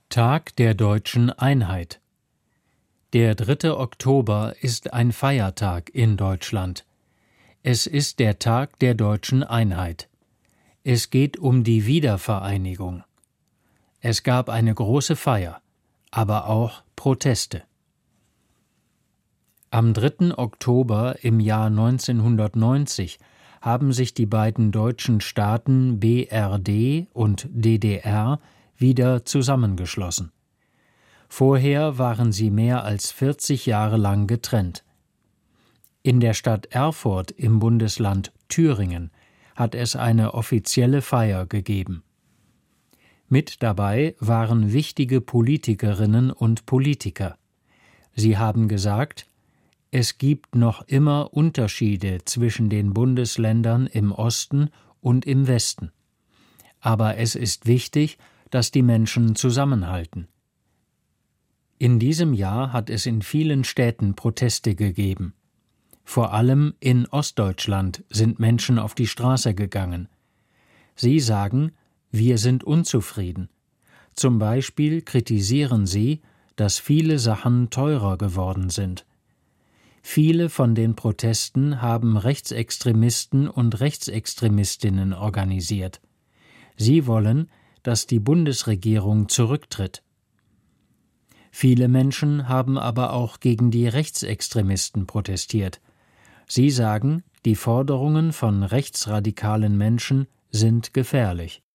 Tag der deutschen Einheit. Der 3. Oktober ist ein Feiertag in Deutschland. Es ist der Tag der deutschen Einheit. Es geht um die Wiedervereinigung. Es gab eine große Feier, aber auch Proteste. Am 3. Oktober im Jahr 1990 haben sich die beiden deutschen Staaten BRD und DDR wieder zusammengeschlossen. Vorher waren sie mehr als 40 Jahre lang getrennt. In der Stadt Erfurt im Bundesland Thüringen hat es eine offizielle Feier gegeben. Mit dabei waren wichtige Politikerinnen und Politiker. Sie haben gesagt, es gibt noch immer Unterschiede zwischen den Bundesländern im Osten und im Westen. Aber es ist wichtig, dass die Menschen zusammenhalten. In diesem Jahr hat es in vielen Städten Proteste gegeben. Vor allem in Ostdeutschland sind Menschen auf die Straße gegangen. Sie sagen, wir sind unzufrieden. Zum Beispiel kritisieren sie, dass viele Sachen teurer geworden sind. Viele von den Protesten haben Rechtsextremisten und Rechtsextremistinnen organisiert. Sie wollen, dass die Bundesregierung zurücktritt. Viele Menschen haben aber auch gegen die Rechtsextremisten protestiert. Sie sagen, die Forderungen von rechtsradikalen Menschen sind gefährlich.